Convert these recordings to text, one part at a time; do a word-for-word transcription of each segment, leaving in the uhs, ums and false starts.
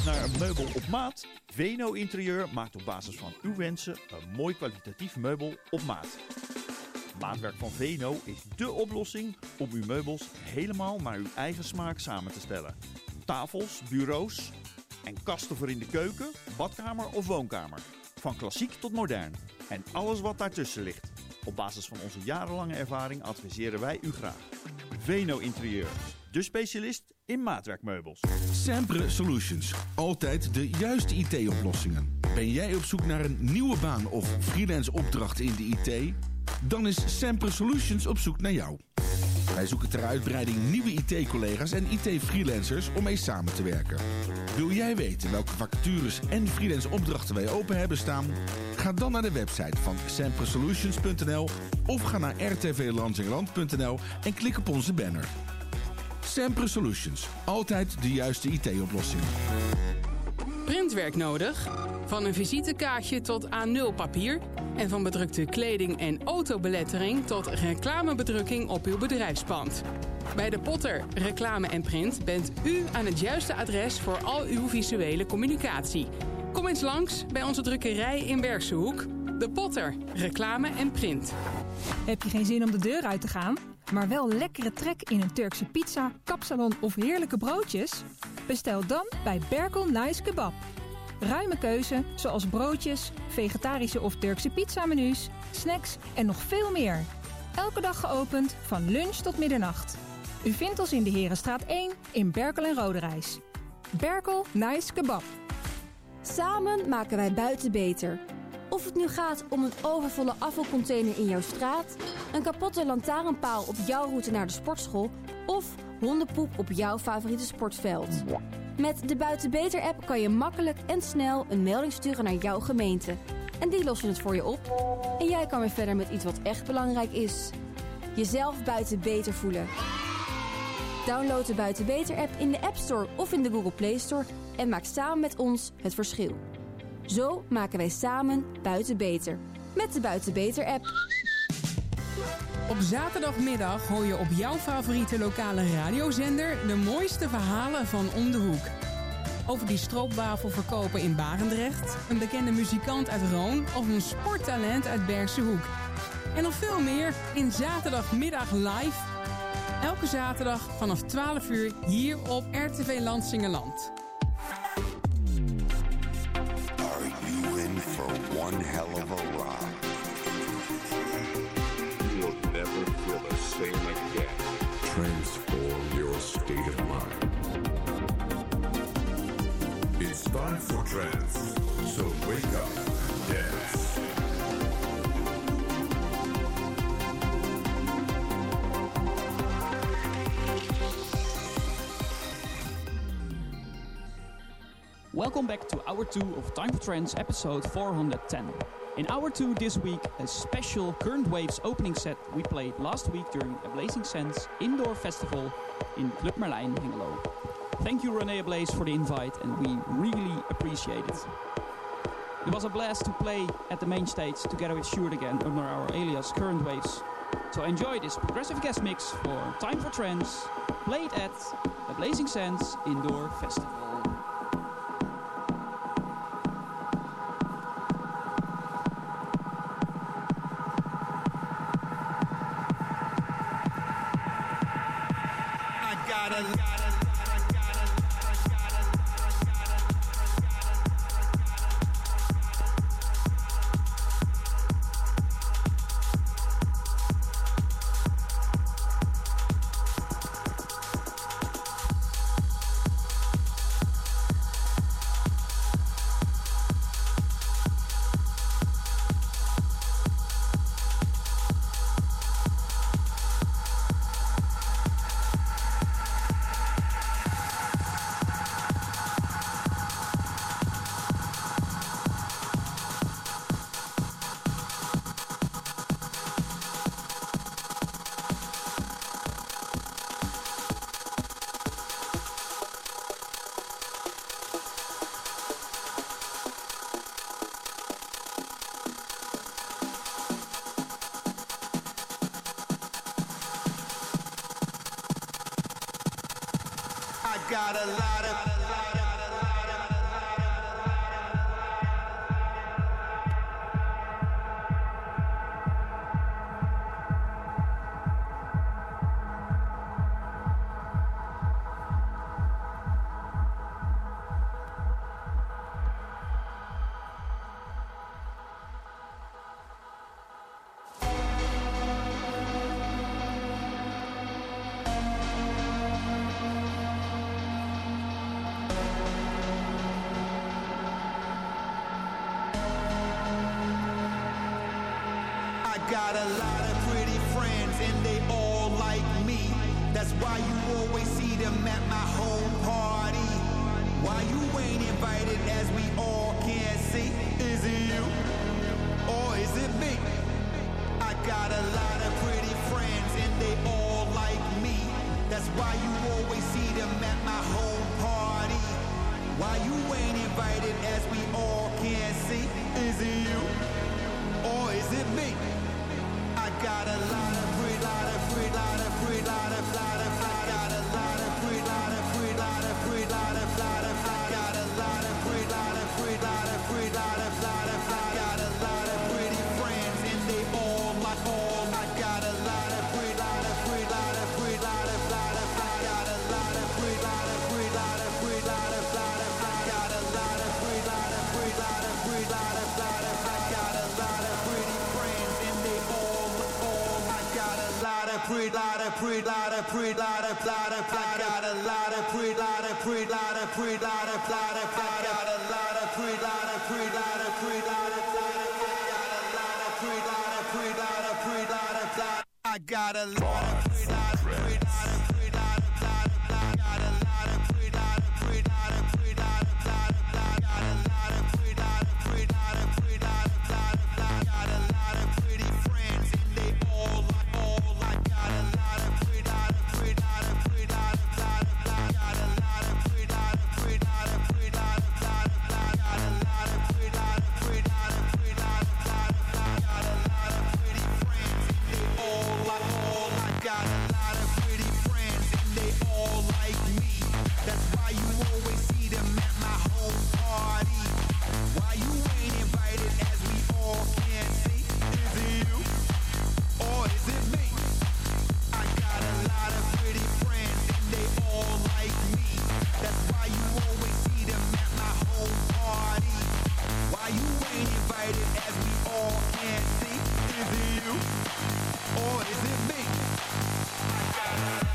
zoekt naar een meubel op maat? Veno Interieur maakt op basis van uw wensen een mooi kwalitatief meubel op maat. Maatwerk van Veno is dé oplossing om uw meubels helemaal naar uw eigen smaak samen te stellen. Tafels, bureaus en kasten voor in de keuken, badkamer of woonkamer. Van klassiek tot modern. En alles wat daartussen ligt. Op basis van onze jarenlange ervaring adviseren wij u graag. Veno Interieur. De specialist in maatwerkmeubels. Sempre Solutions. Altijd de juiste I T-oplossingen. Ben jij op zoek naar een nieuwe baan of freelance opdracht in de I T? Dan is Sempre Solutions op zoek naar jou. Wij zoeken ter uitbreiding nieuwe I T-collega's en I T-freelancers om mee samen te werken. Wil jij weten welke vacatures en freelance opdrachten wij open hebben staan? Ga dan naar de website van sempre solutions punt n l of ga naar r t v lansingerland punt n l en klik op onze banner. Sempre Solutions. Altijd de juiste I T-oplossing. Printwerk nodig? Van een visitekaartje tot A nul papier en van bedrukte kleding en autobelettering tot reclamebedrukking op uw bedrijfspand. Bij De Potter Reclame en Print bent u aan het juiste adres voor al uw visuele communicatie. Kom eens langs bij onze drukkerij in Bergshoek. De Potter Reclame en Print. Heb je geen zin om de deur uit te gaan, maar wel lekkere trek in een Turkse pizza, kapsalon of heerlijke broodjes? Bestel dan bij Berkel Nice Kebab. Ruime keuze zoals broodjes, vegetarische of Turkse pizzamenu's, snacks en nog veel meer. Elke dag geopend van lunch tot middernacht. U vindt ons in de Herenstraat één in Berkel en Roderijs. Berkel Nice Kebab. Samen maken wij buiten beter. Of het nu gaat om een overvolle afvalcontainer in jouw straat, een kapotte lantaarnpaal op jouw route naar de sportschool of hondenpoep op jouw favoriete sportveld. Met de Buiten Beter app kan je makkelijk en snel een melding sturen naar jouw gemeente. En die lossen het voor je op. En jij kan weer verder met iets wat echt belangrijk is. Jezelf buiten beter voelen. Download de Buiten Beter app in de App Store of in de Google Play Store en maak samen met ons het verschil. Zo maken wij samen buiten beter. Met de Buiten Beter app. Op zaterdagmiddag hoor je op jouw favoriete lokale radiozender de mooiste verhalen van om de hoek. Over die stroopwafel verkopen in Barendrecht, een bekende muzikant uit Roon of een sporttalent uit Bergse Hoek. En nog veel meer in Zaterdagmiddag live. Elke zaterdag vanaf twaalf uur hier op R T V Lansingerland. Are you in for one hell of a ride? You'll never feel the same again. Transform your state of mind. It's time for trance, so wake up, dance. Welcome back to Hour two of Time for Trance, episode four hundred ten. In Hour two this week, a special Current Waves opening set we played last week during a Blazing Sense indoor festival in Club Merlijn, Hengelo. Thank you René Ablaze for the invite and we really appreciate it. It was a blast to play at the main stage together with Sjoerd again under our alias Current Waves. So enjoy this progressive guest mix for Time for Trance, played at the Blazing Sense indoor festival. got a lot of got a lot of pretty friends and they all like me. That's why you always see them at my home party. Why you ain't invited as we all can see? Is it you or is it me? I got a lot of pretty friends and they all like me. That's why you always see them at my home party. Why you ain't invited as we all can see? Is it you or is it me? I got a lot of pretty, lot of pretty, lot of pretty, lot of, lot of, I got a lot of pretty, lot of pretty, lot of pretty, lot of, lot of, I got a lot of pretty, lot of pretty, lot of pretty, lot of, lot of, I got a lot of pretty friends and they all my all. I got a lot of pretty, lot of pretty, lot of pretty, lot of, lot of, I got a lot of pretty, lot of pretty, lot of pretty, lot of, lot of, I got a lot of pretty, lot of pretty, lot of pretty, lot of, lot of, I got a lot of pretty friends and they all all. I got a lot of pretty, lot of pretty, lot of pretty, lot of, lot of, I got a lot of pretty, lot of pretty, lot of pretty, lot of, lot of, I got a lot of pretty, lot of pretty, lot of pretty, lot of, lot of, I got a lot of pretty, lot of pretty, lot of pretty, lot of, lot of, I got a lot of pretty, lot of pretty, lot of pretty, lot of, lot of, I got a lot of pretty, lot of pretty, lot of pretty, lot of, lot of, I got a lot of pretty, lot of pretty, lot of pretty, lot of, lot of, I got a lot of pretty friends and they all like all. I got a lot of pretty, lot of pretty, lot of pretty, lot of, lot of, I got a lot of pretty, lot of pretty, lot of pretty, lot of, lot of, I got a lot of pretty, lot of pretty, lot of pretty, lot of, lot of, I got a lot of pretty friends and they all like all. I got a lot of pretty friends and they all like me. That's why you always see them at my home party. Why you ain't invited as we all can see? Is it you or is it me? I got a lot of pretty friends and they all like me. That's why you always see them at my home party. Why you ain't invited as we all can see? Is it you or is it me? I got a lot.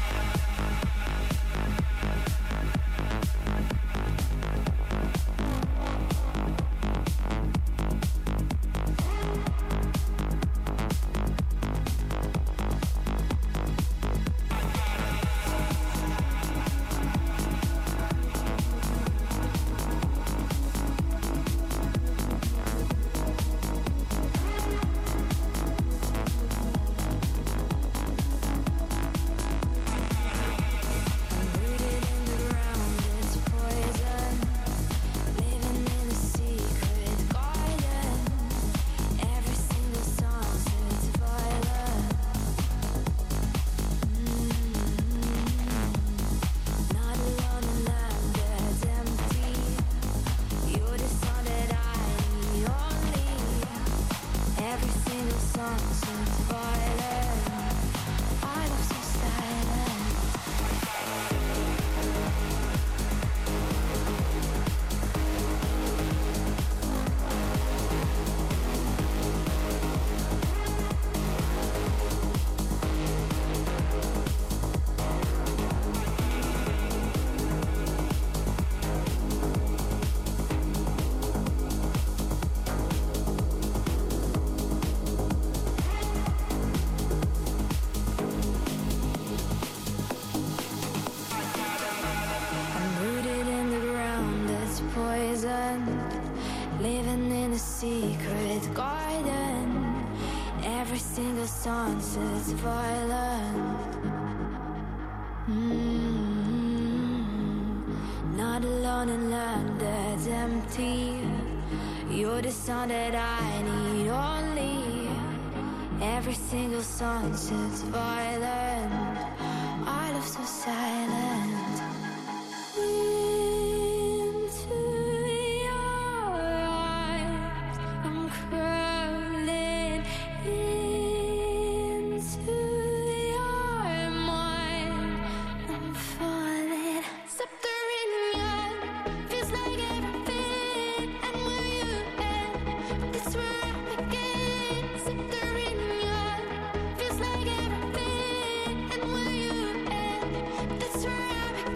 Sunsets violent. Mm-hmm. Not alone in land that's empty. You're the sound that I need only. Every single sunset's violent. I love so silent. That's where I